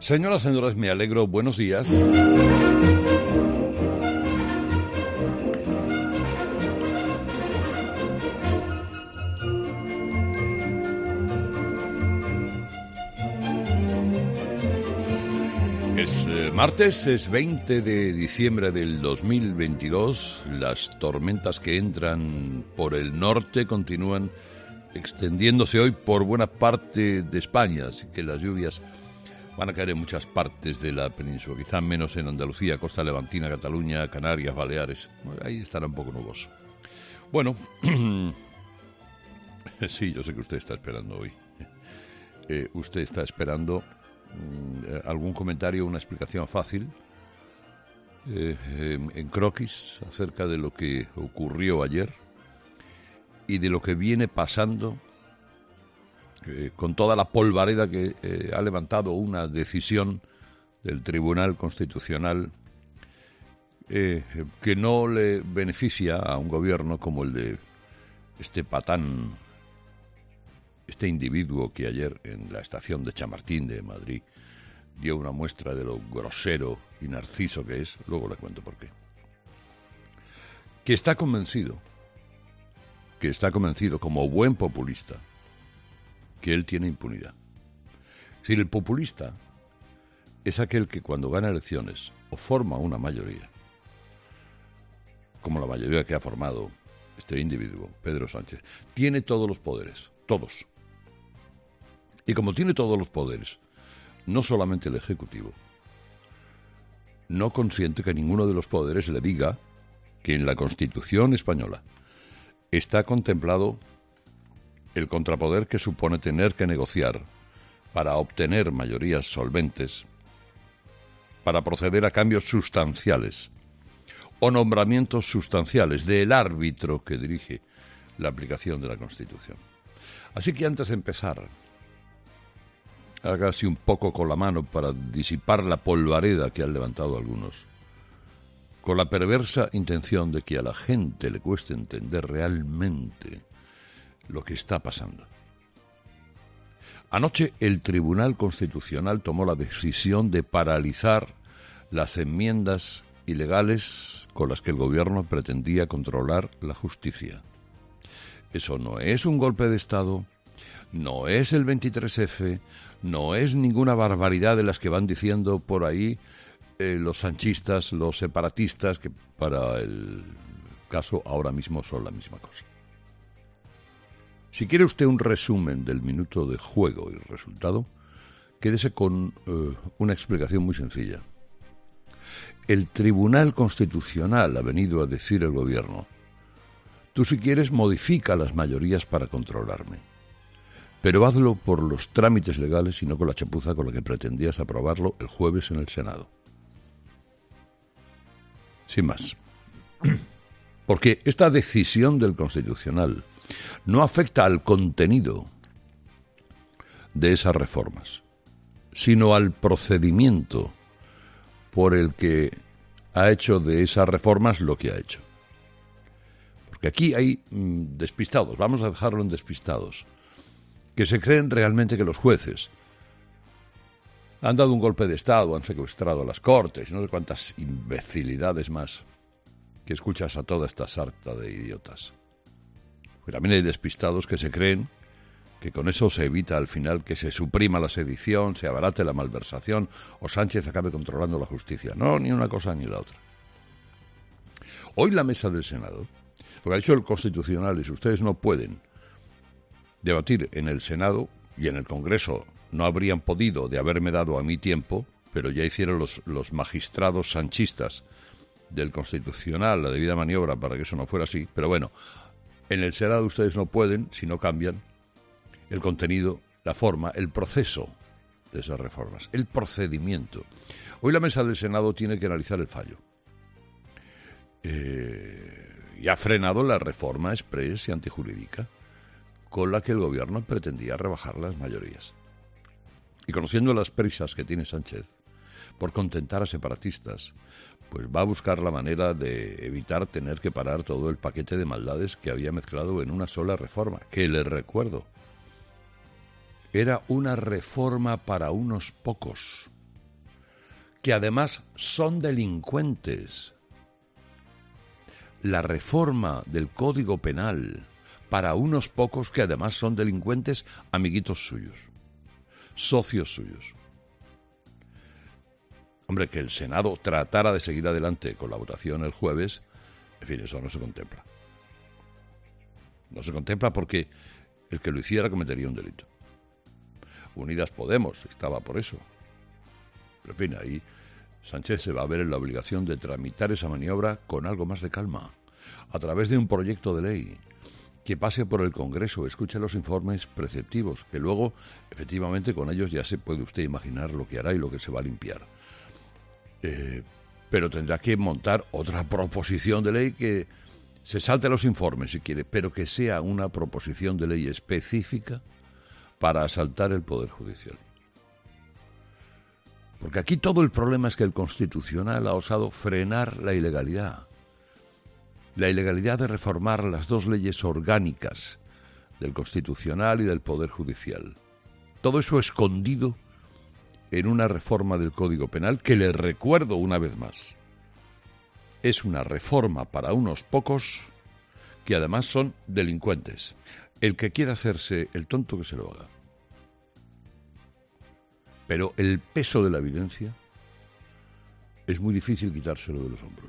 Señoras, señores, me alegro. Buenos días. Es martes, es 20 de diciembre del 2022. Las tormentas que entran por el norte continúan extendiéndose hoy por buena parte de España, así que las lluvias van a caer en muchas partes de la península, quizá menos en Andalucía, costa levantina, Cataluña, Canarias, Baleares. Ahí estará un poco nuboso. Bueno, sí, yo sé que usted está esperando hoy. Usted está esperando algún comentario, una explicación fácil en croquis acerca de lo que ocurrió ayer y de lo que viene pasando con toda la polvareda que ha levantado una decisión del Tribunal Constitucional que no le beneficia a un gobierno como el de este patán, este individuo que ayer en la estación de Chamartín de Madrid dio una muestra de lo grosero y narciso que es. Luego le cuento por qué. Que está convencido como buen populista que él tiene impunidad. Si el populista es aquel que cuando gana elecciones o forma una mayoría, como la mayoría que ha formado este individuo, Pedro Sánchez, tiene todos los poderes, todos. Y como tiene todos los poderes, no solamente el Ejecutivo, no consiente que ninguno de los poderes le diga que en la Constitución española está contemplado el contrapoder que supone tener que negociar para obtener mayorías solventes, para proceder a cambios sustanciales o nombramientos sustanciales del árbitro que dirige la aplicación de la Constitución. Así que antes de empezar, hágase un poco con la mano para disipar la polvareda que han levantado algunos, con la perversa intención de que a la gente le cueste entender realmente lo que está pasando. Anoche el Tribunal Constitucional tomó la decisión de paralizar las enmiendas ilegales con las que el gobierno pretendía controlar la justicia. Eso no es un golpe de Estado, no es el 23F, no es ninguna barbaridad de las que van diciendo por ahí los sanchistas, los separatistas, que para el caso ahora mismo son la misma cosa. Si quiere usted un resumen del minuto de juego y resultado, quédese con una explicación muy sencilla. El Tribunal Constitucional ha venido a decir al gobierno: tú si quieres modifica las mayorías para controlarme, pero hazlo por los trámites legales y no con la chapuza con la que pretendías aprobarlo el jueves en el Senado. Sin más. Porque esta decisión del Constitucional no afecta al contenido de esas reformas, sino al procedimiento por el que ha hecho de esas reformas lo que ha hecho. Porque aquí hay despistados, vamos a dejarlo en despistados, que se creen realmente que los jueces han dado un golpe de Estado, han secuestrado las Cortes, no sé cuántas imbecilidades más que escuchas a toda esta sarta de idiotas. Pues también hay despistados que se creen que con eso se evita al final que se suprima la sedición, se abarate la malversación o Sánchez acabe controlando la justicia. No, ni una cosa ni la otra. Hoy la mesa del Senado, lo que ha dicho el Constitucional es: ustedes no pueden debatir en el Senado y en el Congreso. No habrían podido de haberme dado a mí tiempo, pero ya hicieron los magistrados sanchistas del Constitucional la debida maniobra para que eso no fuera así. Pero bueno, en el Senado ustedes no pueden si no cambian el contenido, la forma, el proceso de esas reformas, el procedimiento. Hoy la mesa del Senado tiene que analizar el fallo. Y ha frenado la reforma exprés y antijurídica con la que el gobierno pretendía rebajar las mayorías. Y conociendo las prisas que tiene Sánchez por contentar a separatistas, pues va a buscar la manera de evitar tener que parar todo el paquete de maldades que había mezclado en una sola reforma, que les recuerdo, era una reforma para unos pocos, que además son delincuentes. La reforma del Código Penal para unos pocos que además son delincuentes, amiguitos suyos, socios suyos. Hombre, que el Senado tratara de seguir adelante con la votación el jueves, en fin, eso no se contempla. No se contempla porque el que lo hiciera cometería un delito. Unidas Podemos estaba por eso. Pero en fin, ahí Sánchez se va a ver en la obligación de tramitar esa maniobra con algo más de calma, a través de un proyecto de ley que pase por el Congreso, escuche los informes preceptivos, que luego, efectivamente, con ellos ya se puede usted imaginar lo que hará y lo que se va a limpiar. Pero tendrá que montar otra proposición de ley que se salte los informes si quiere, pero que sea una proposición de ley específica para asaltar el Poder Judicial. Porque aquí todo el problema es que el Constitucional ha osado frenar la ilegalidad. La ilegalidad de reformar las dos leyes orgánicas del Constitucional y del Poder Judicial. Todo eso escondido en una reforma del Código Penal que, le recuerdo una vez más, es una reforma para unos pocos que además son delincuentes. El que quiera hacerse el tonto, que se lo haga. Pero el peso de la evidencia es muy difícil quitárselo de los hombros.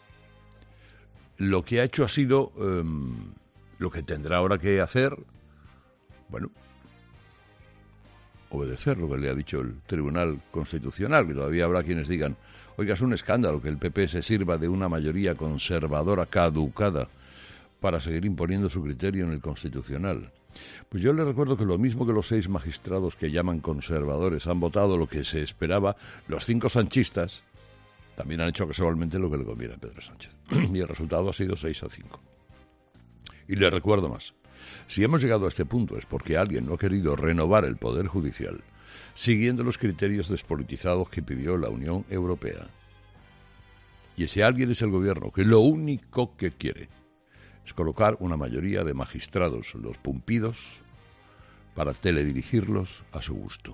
Lo que ha hecho ha sido lo que tendrá ahora que hacer, bueno, obedecer lo que le ha dicho el Tribunal Constitucional, que todavía habrá quienes digan, oiga, es un escándalo que el PP se sirva de una mayoría conservadora caducada para seguir imponiendo su criterio en el Constitucional. Pues yo le recuerdo que lo mismo que los 6 magistrados que llaman conservadores han votado lo que se esperaba, los 5 sanchistas también han hecho casualmente lo que le conviene a Pedro Sánchez. Y el resultado ha sido 6-5. Y le recuerdo más. Si hemos llegado a este punto es porque alguien no ha querido renovar el Poder Judicial siguiendo los criterios despolitizados que pidió la Unión Europea. Y ese alguien es el gobierno, que lo único que quiere es colocar una mayoría de magistrados, los pumpidos, para teledirigirlos a su gusto.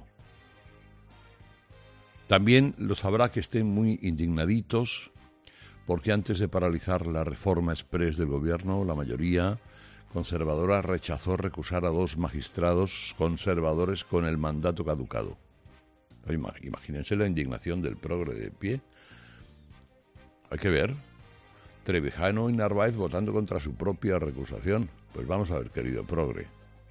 También los habrá que estén muy indignaditos porque antes de paralizar la reforma exprés del gobierno, la mayoría conservadora rechazó recusar a 2 magistrados conservadores con el mandato caducado. Imagínense la indignación del progre de pie. Hay que ver. Trevijano y Narváez votando contra su propia recusación. Pues vamos a ver, querido progre.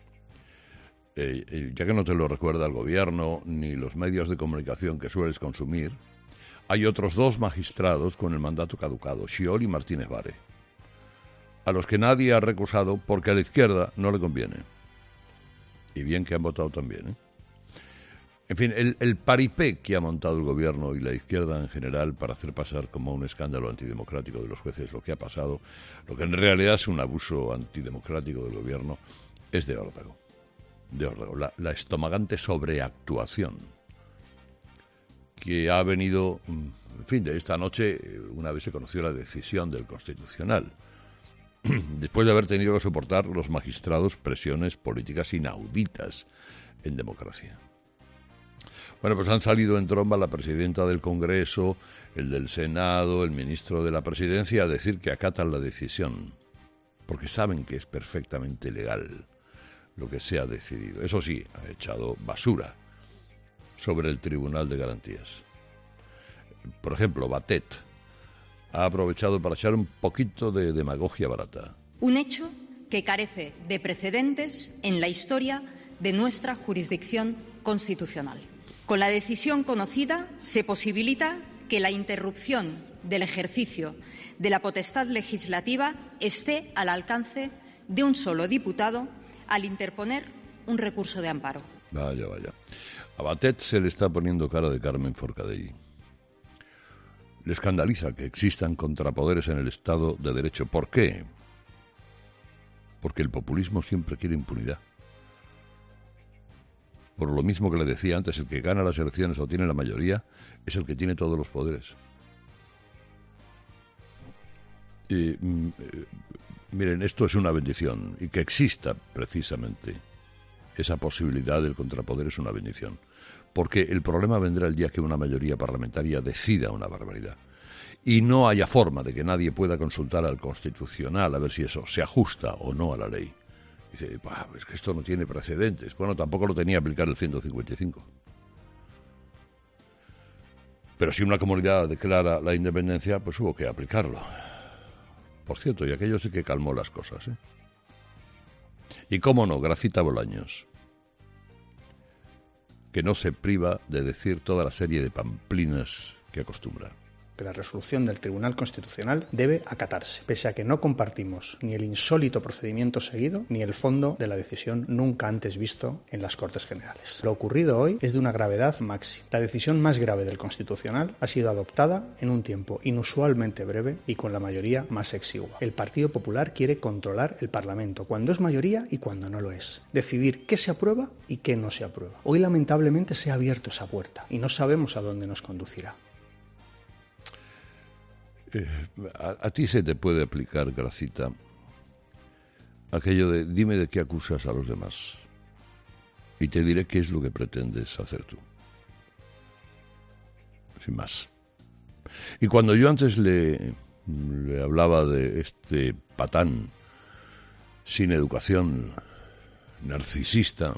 Ya que no te lo recuerda el gobierno ni los medios de comunicación que sueles consumir, hay otros 2 magistrados con el mandato caducado, Schiol y Martínez Vare, a los que nadie ha recusado porque a la izquierda no le conviene. Y bien que han votado también, ¿eh? En fin, el paripé que ha montado el gobierno y la izquierda en general para hacer pasar como un escándalo antidemocrático de los jueces lo que ha pasado, lo que en realidad es un abuso antidemocrático del gobierno, es de órdago. La estomagante sobreactuación que ha venido, en fin, de esta noche, una vez se conoció la decisión del Constitucional, después de haber tenido que soportar los magistrados presiones políticas inauditas en democracia. Bueno, pues han salido en tromba la presidenta del Congreso, el del Senado, el ministro de la Presidencia a decir que acatan la decisión, porque saben que es perfectamente legal lo que se ha decidido. Eso sí, ha echado basura sobre el Tribunal de Garantías. Por ejemplo, Batet ha aprovechado para echar un poquito de demagogia barata. Un hecho que carece de precedentes en la historia de nuestra jurisdicción constitucional. Con la decisión conocida se posibilita que la interrupción del ejercicio de la potestad legislativa esté al alcance de un solo diputado al interponer un recurso de amparo. Vaya. A Batet se le está poniendo cara de Carmen Forcadell. Le escandaliza que existan contrapoderes en el Estado de Derecho. ¿Por qué? Porque el populismo siempre quiere impunidad. Por lo mismo que le decía antes, el que gana las elecciones o tiene la mayoría es el que tiene todos los poderes. Miren, esto es una bendición, y que exista precisamente esa posibilidad del contrapoder es una bendición, porque el problema vendrá el día que una mayoría parlamentaria decida una barbaridad y no haya forma de que nadie pueda consultar al Constitucional a ver si eso se ajusta o no a la ley. Dice, es que esto no tiene precedentes. Bueno, tampoco lo tenía aplicar el 155. Pero si una comunidad declara la independencia, pues hubo que aplicarlo. Por cierto, y aquello sí que calmó las cosas, ¿eh? Y cómo no, Gracita Bolaños, que no se priva de decir toda la serie de pamplinas que acostumbra. Que la resolución del Tribunal Constitucional debe acatarse, pese a que no compartimos ni el insólito procedimiento seguido ni el fondo de la decisión nunca antes visto en las Cortes Generales. Lo ocurrido hoy es de una gravedad máxima. La decisión más grave del Constitucional ha sido adoptada en un tiempo inusualmente breve y con la mayoría más exigua. El Partido Popular quiere controlar el Parlamento cuando es mayoría y cuando no lo es. Decidir qué se aprueba y qué no se aprueba. Hoy lamentablemente se ha abierto esa puerta y no sabemos a dónde nos conducirá. A ti se te puede aplicar, Gracita, aquello de dime de qué acusas a los demás y te diré qué es lo que pretendes hacer tú. Sin más. Y cuando yo antes le hablaba de este patán sin educación, narcisista,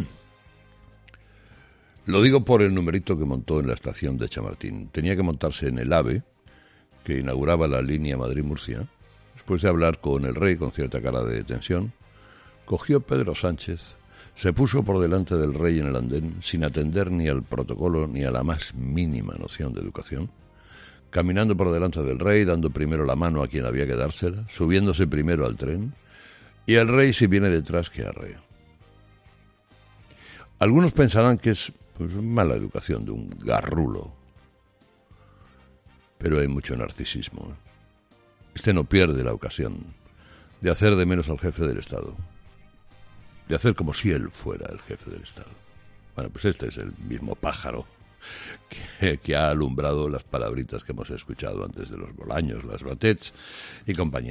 lo digo por el numerito que montó en la estación de Chamartín. Tenía que montarse en el AVE, que inauguraba la línea Madrid-Murcia. Después de hablar con el rey con cierta cara de tensión, cogió Pedro Sánchez, se puso por delante del rey en el andén, sin atender ni al protocolo ni a la más mínima noción de educación, caminando por delante del rey, dando primero la mano a quien había que dársela, subiéndose primero al tren, y el rey si viene detrás que arrea. Algunos pensarán que es mala educación de un garrulo, pero hay mucho narcisismo. Este no pierde la ocasión de hacer de menos al jefe del Estado, de hacer como si él fuera el jefe del Estado. Bueno, pues este es el mismo pájaro que ha alumbrado las palabritas que hemos escuchado antes de los Bolaños, las Batets y compañía.